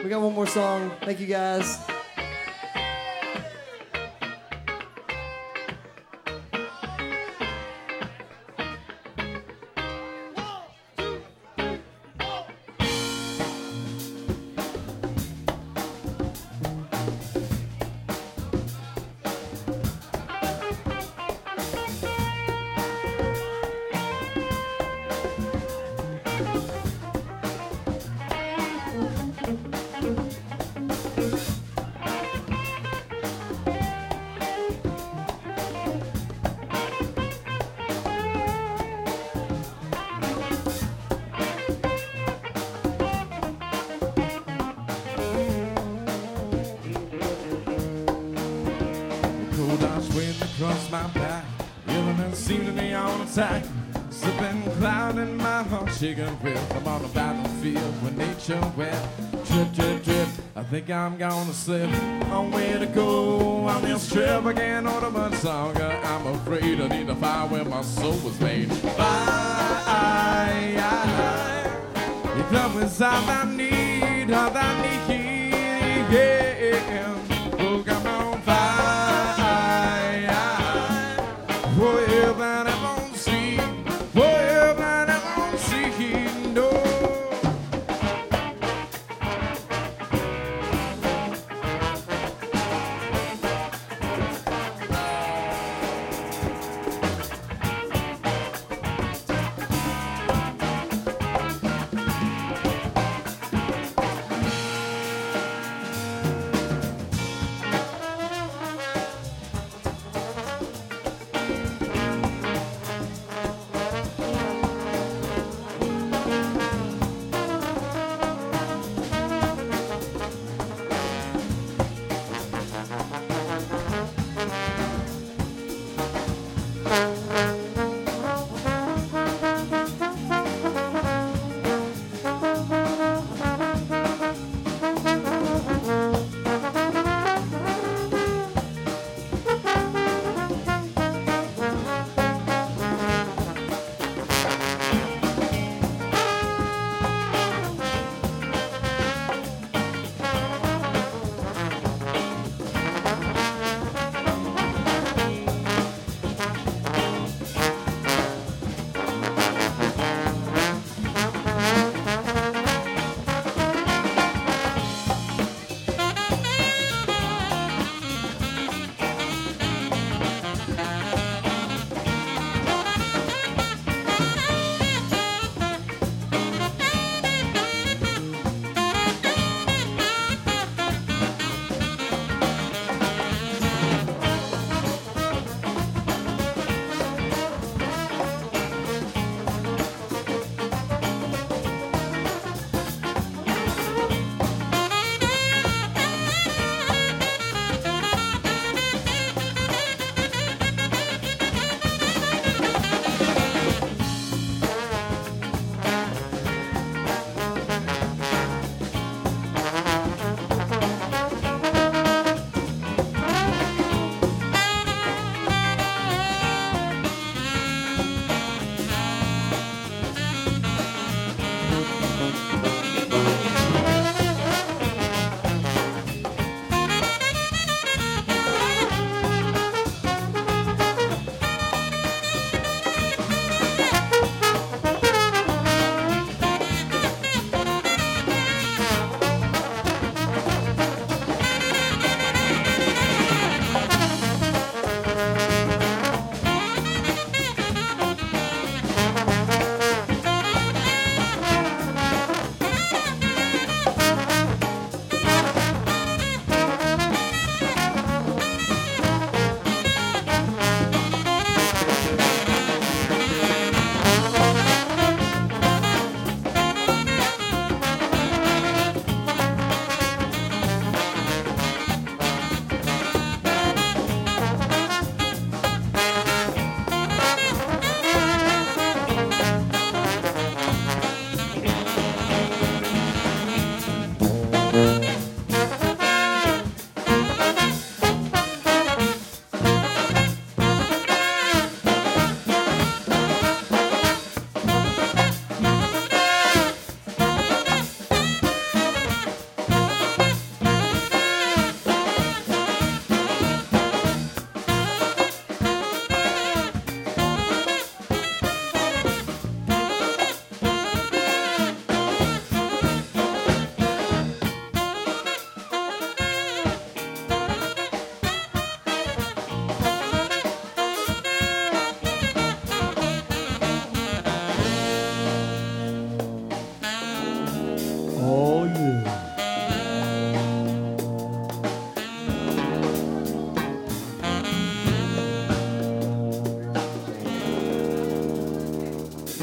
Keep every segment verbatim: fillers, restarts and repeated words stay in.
We got one more song. Thank you guys. Across my back, elements seem to be on attack. Slipping, cloud in my heart, shaking grip. I'm on the battlefield with nature wet. Drip, drip, drip. I think I'm gonna slip on where to go on this trip. I can't order much longer. I'm afraid I need to find where my soul was made. Bye. You come with all I need, all I need, yeah. Oh, come on, fire. Forever I won't see, forever I won't see, no.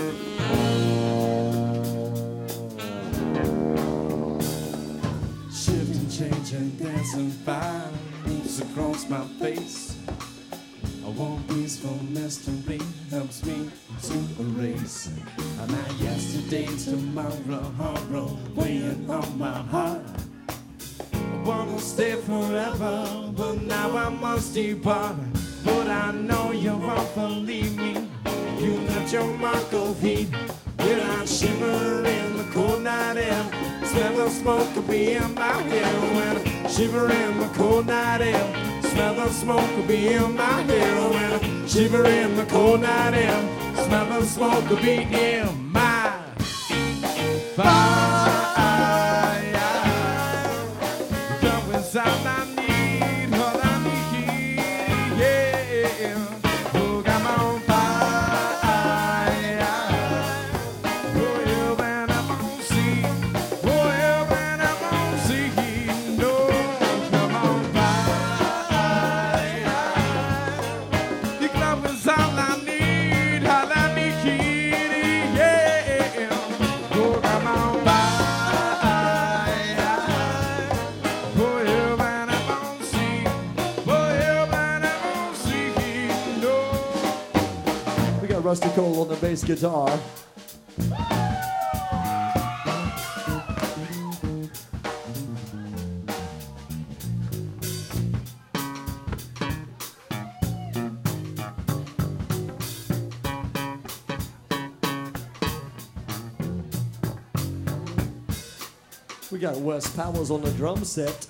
Shifting, changing, dancing fire moves across my face. I want peaceful mystery helps me to erase. And not yesterday, tomorrow, horror weighing on my heart. I wanna stay forever, but now I must depart. But I know you won't believe me. You left your mark of heat. When I shiver in the cold night air, smell the smoke of be in my hair. When I shiver in the cold night air, smell the smoke of be in my hair. When I shiver in the cold night air, smell the smoke of be in my fire. Come inside, I need all I need, yeah. Oh, come on, fire. Oh, yeah, when I'm on sea. Oh, yeah, when I'm on sea. No, come on, fire. The club is all I need, all I need, yeah. Oh, come on, fire. Oh, yeah, when I'm on sea. Oh, yeah, when I'm on sea. No. We got Rusty Cole on the bass guitar. We got Wes Powers on the drum set.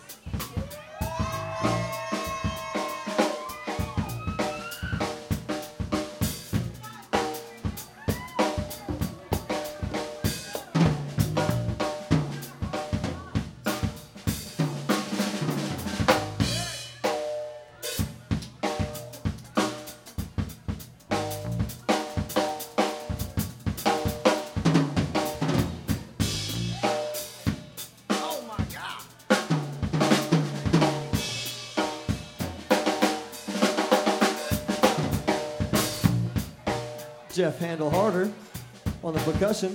Jeff Handle Harder on the percussion.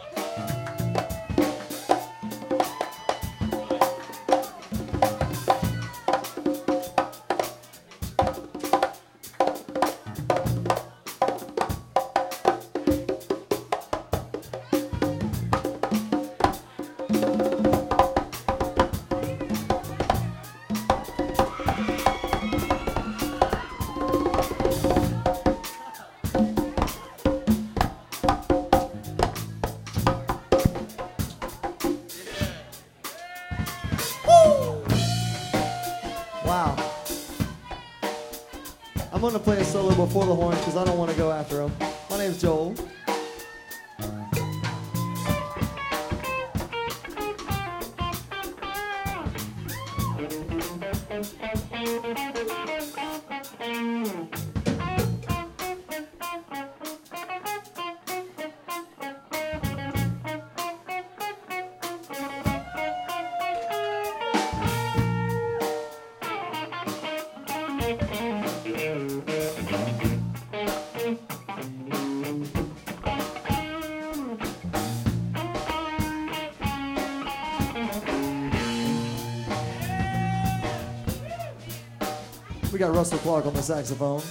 Wow. I'm going to play a solo before the horn because I don't want to go after him. My name's Joel. We got Russell Clark on the saxophone.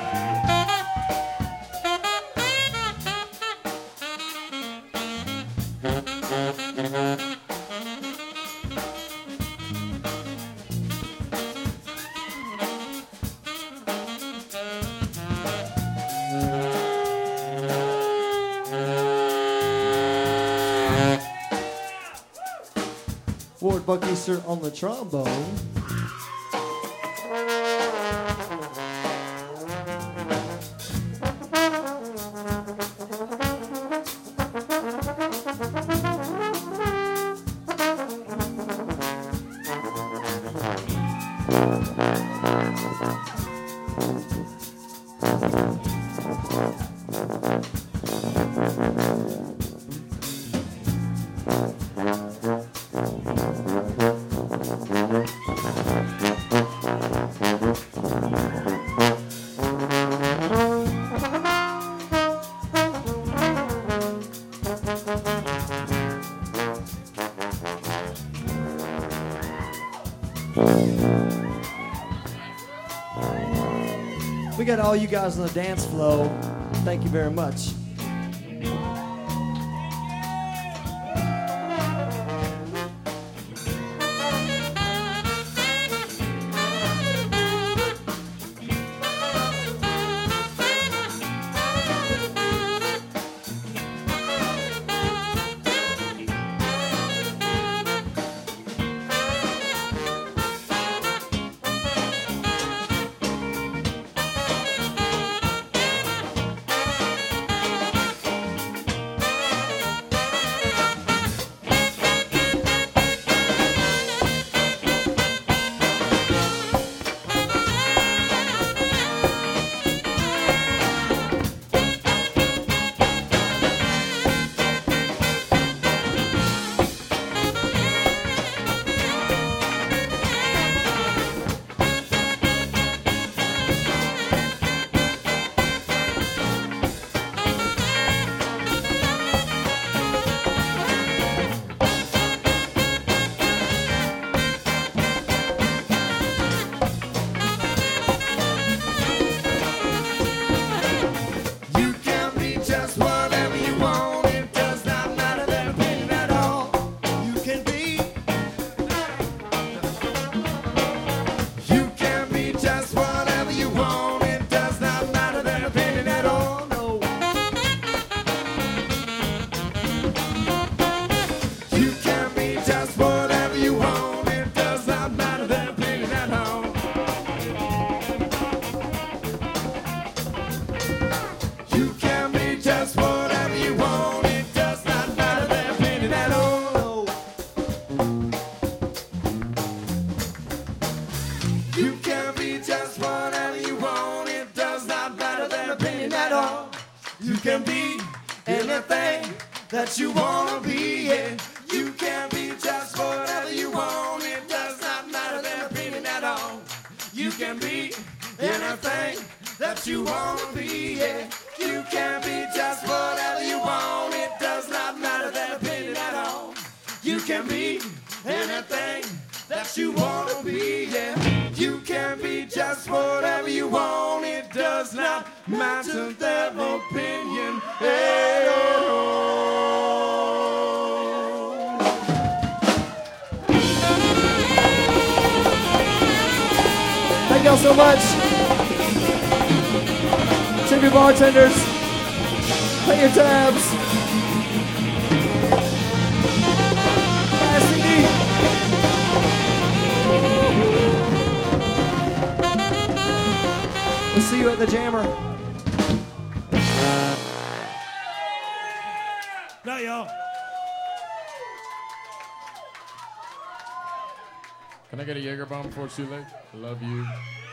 Ward Buckeaster on the trombone. We got all you guys on the dance floor. Thank you very much. You can be anything that you wanna be, yeah. You can be just whatever you want. It does not matter their opinion at all. You can be anything that you wanna be, yeah. You can be just whatever you want. It does not matter their opinion at all. You can be anything that you wanna be, yeah. You can be just whatever you want. It does not matter their opinion at all. Thank y'all so much. Tip your bartenders. Pay your tabs. Buy a C D. We'll see you at the Jammer. Night, y'all. Can I get a Jaeger bomb before it's too late? I love you.